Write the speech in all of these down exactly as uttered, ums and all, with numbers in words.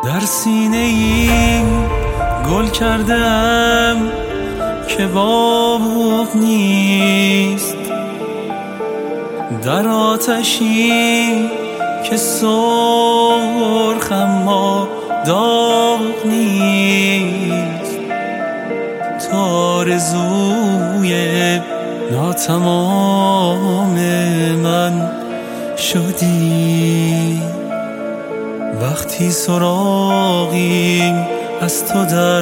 در سینه ای گل کردم که باب نیست، در آتشی که سرخ اما داغ نیست. تو آرزوی ناتمام من شدی وقتی سراغی از تو در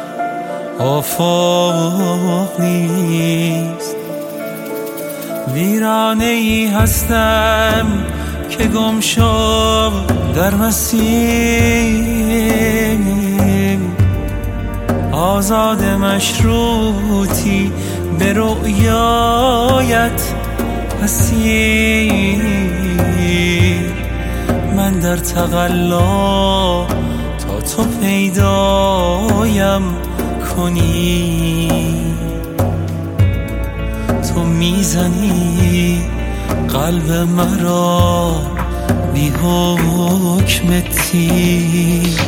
آفاق نیست. ویرانه ای هستم که گم شد در مسیر، آزاد مشروطی به رؤیایت اسیر. من در تقلا تا تو پیدایم کنی، تو میزنی قلب مرا بی حکم تیر.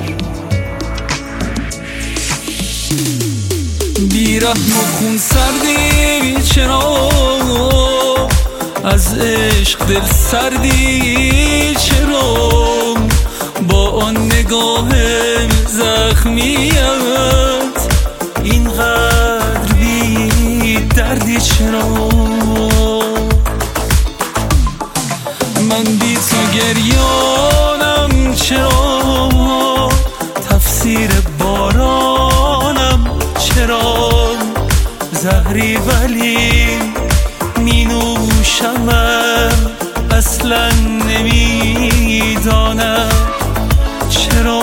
بی رحم و خون سردی چرا از عشق دل سردی چرا، با آن نگاه زخمیت اینقدر بی دردی چرا. من بی تو گریانم چرا، تفسیر بارانم چرا، زهری ولی می نوشمم اصلا نمیدانم چرا.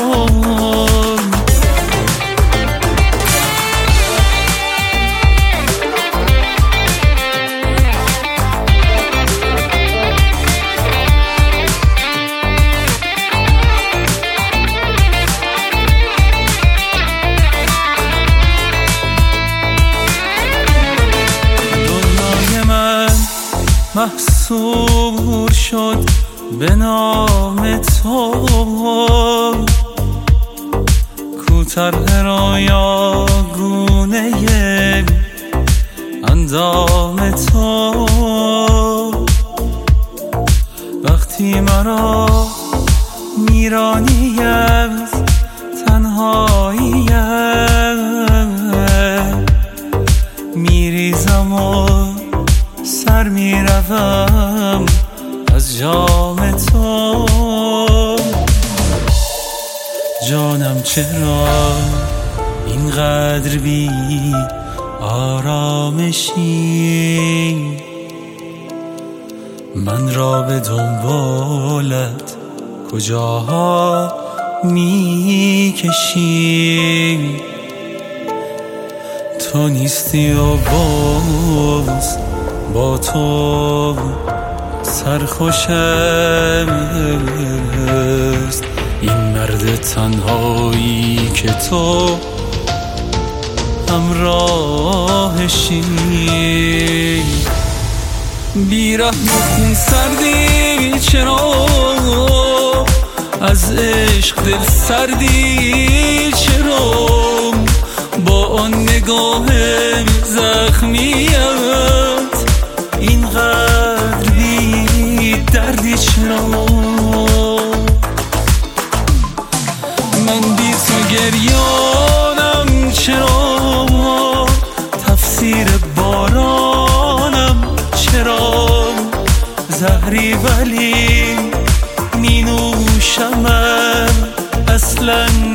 محصور شد به نام تو، کوتاه رایا گونه اندام تو. وقتی مرا میرانی از تنهاییت، میریزم و سر میروم از جام تو. جانم چرا اینقدر بی آرامشی، من را به دنبالت کجاها میکشی. تو نیستی و باز با تو سرخوش است این مرد تنهایی که تو همراهشی. بی رحم و خون سردی چرا از عشق دل سردی چرا، با آن نگاه زخمیت اینقدر بی دردی چرا. من بی تو گریانم چرا، تفسیر بارانم چرا، زهری ولی می نوشمم اصلا